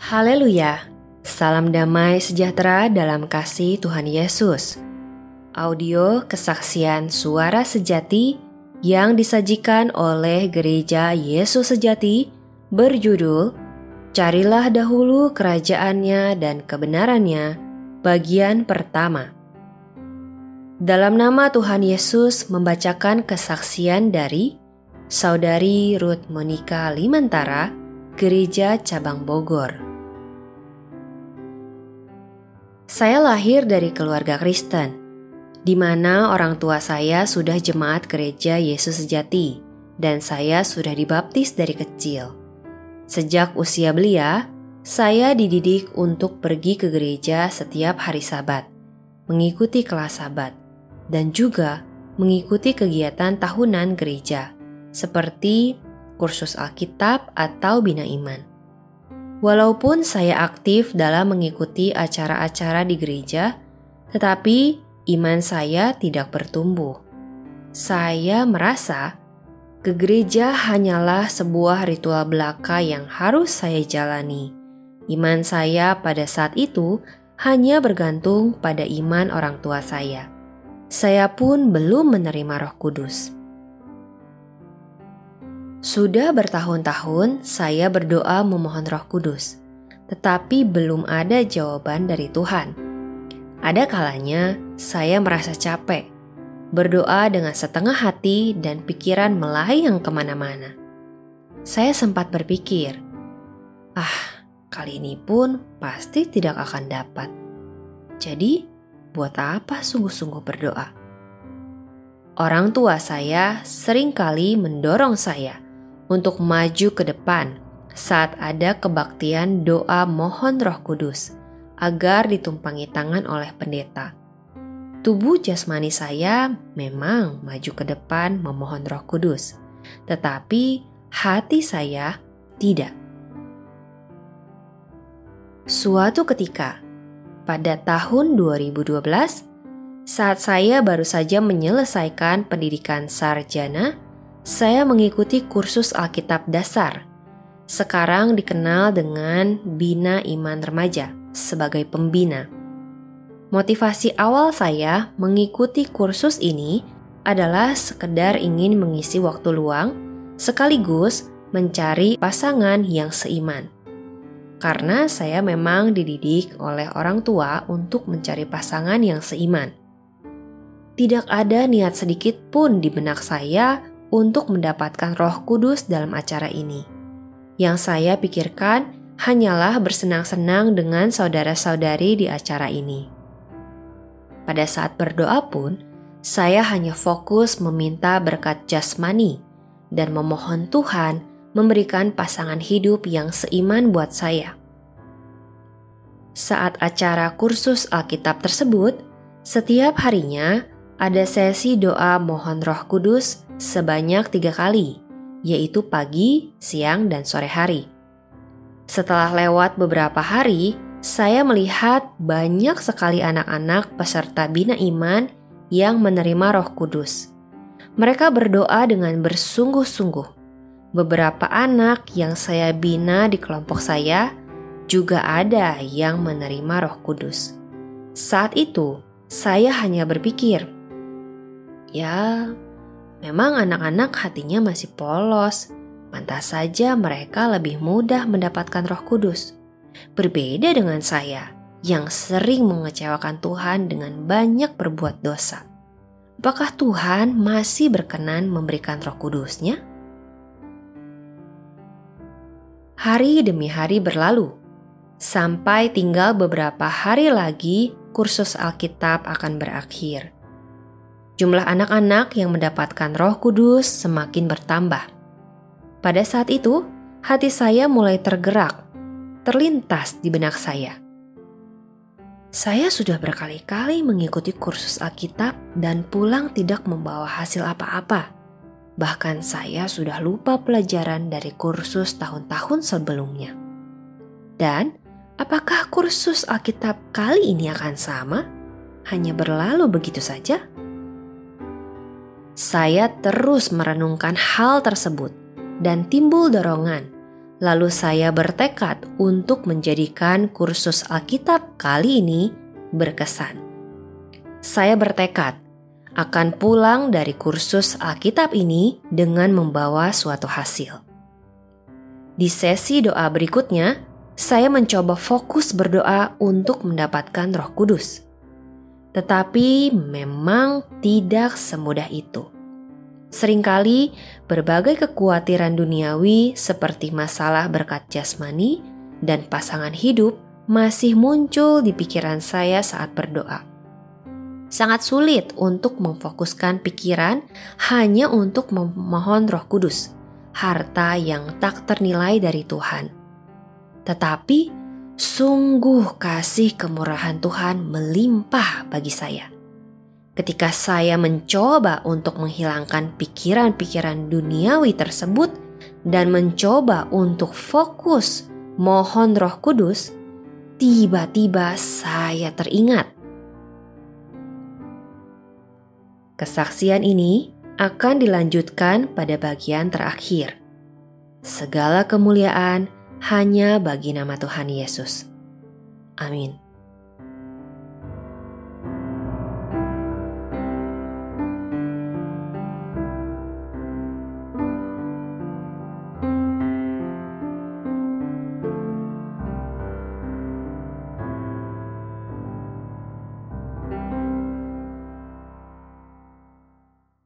Haleluya! Salam damai sejahtera dalam kasih Tuhan Yesus. Audio kesaksian suara sejati yang disajikan oleh Gereja Yesus Sejati berjudul Carilah dahulu kerajaannya dan kebenarannya, bagian pertama. Dalam nama Tuhan Yesus membacakan kesaksian dari Saudari Ruth Monika Limantara, Gereja Cabang Bogor. Saya lahir dari keluarga Kristen, di mana orang tua saya sudah jemaat Gereja Yesus Sejati, dan saya sudah dibaptis dari kecil. Sejak usia belia, saya dididik untuk pergi ke gereja setiap hari Sabat, mengikuti kelas Sabat, dan juga mengikuti kegiatan tahunan gereja, seperti kursus Alkitab atau Bina Iman. Walaupun saya aktif dalam mengikuti acara-acara di gereja, tetapi iman saya tidak bertumbuh. Saya merasa ke gereja hanyalah sebuah ritual belaka yang harus saya jalani. Iman saya pada saat itu hanya bergantung pada iman orang tua saya. Saya pun belum menerima Roh Kudus. Sudah bertahun-tahun saya berdoa memohon Roh Kudus, tetapi belum ada jawaban dari Tuhan. Ada kalanya saya merasa capek, berdoa dengan setengah hati dan pikiran melayang kemana-mana. Saya sempat berpikir, kali ini pun pasti tidak akan dapat. Jadi, buat apa sungguh-sungguh berdoa? Orang tua saya seringkali mendorong saya untuk maju ke depan saat ada kebaktian doa mohon Roh Kudus agar ditumpangi tangan oleh pendeta. Tubuh jasmani saya memang maju ke depan memohon Roh Kudus, tetapi hati saya tidak. Suatu ketika, pada tahun 2012, saat saya baru saja menyelesaikan pendidikan sarjana, saya mengikuti kursus Alkitab dasar, sekarang dikenal dengan Bina Iman Remaja, sebagai pembina. Motivasi awal saya mengikuti kursus ini adalah sekedar ingin mengisi waktu luang, sekaligus mencari pasangan yang seiman. Karena saya memang dididik oleh orang tua untuk mencari pasangan yang seiman. Tidak ada niat sedikit pun di benak saya untuk mendapatkan Roh Kudus dalam acara ini. Yang saya pikirkan hanyalah bersenang-senang dengan saudara-saudari di acara ini. Pada saat berdoa pun, saya hanya fokus meminta berkat jasmani dan memohon Tuhan memberikan pasangan hidup yang seiman buat saya. Saat acara kursus Alkitab tersebut, setiap harinya ada sesi doa mohon Roh Kudus sebanyak 3 kali, yaitu pagi, siang, dan sore hari. Setelah lewat beberapa hari, saya melihat banyak sekali anak-anak peserta Bina Iman yang menerima Roh Kudus. Mereka berdoa dengan bersungguh-sungguh. Beberapa anak yang saya bina di kelompok saya juga ada yang menerima Roh Kudus. Saat itu, saya hanya berpikir, memang anak-anak hatinya masih polos, pantas saja mereka lebih mudah mendapatkan Roh Kudus. Berbeda dengan saya yang sering mengecewakan Tuhan dengan banyak berbuat dosa. Apakah Tuhan masih berkenan memberikan Roh Kudus-Nya? Hari demi hari berlalu, sampai tinggal beberapa hari lagi kursus Alkitab akan berakhir. Jumlah anak-anak yang mendapatkan Roh Kudus semakin bertambah. Pada saat itu, hati saya mulai tergerak, terlintas di benak saya. Saya sudah berkali-kali mengikuti kursus Alkitab dan pulang tidak membawa hasil apa-apa. Bahkan saya sudah lupa pelajaran dari kursus tahun-tahun sebelumnya. Dan apakah kursus Alkitab kali ini akan sama? Hanya berlalu begitu saja? Saya terus merenungkan hal tersebut dan timbul dorongan Lalu saya bertekad untuk menjadikan kursus Alkitab kali ini berkesan. Saya bertekad akan pulang dari kursus Alkitab ini dengan membawa suatu hasil. Di sesi doa berikutnya, saya mencoba fokus berdoa untuk mendapatkan Roh Kudus. Tetapi memang tidak semudah itu. Seringkali berbagai kekhawatiran duniawi seperti masalah berkat jasmani dan pasangan hidup masih muncul di pikiran saya saat berdoa. Sangat sulit untuk memfokuskan pikiran hanya untuk memohon Roh Kudus, harta yang tak ternilai dari Tuhan. Tetapi sungguh kasih kemurahan Tuhan melimpah bagi saya. Ketika saya mencoba untuk menghilangkan pikiran-pikiran duniawi tersebut dan mencoba untuk fokus mohon Roh Kudus, tiba-tiba saya teringat. Kesaksian ini akan dilanjutkan pada bagian terakhir. Segala kemuliaan hanya bagi nama Tuhan Yesus. Amin.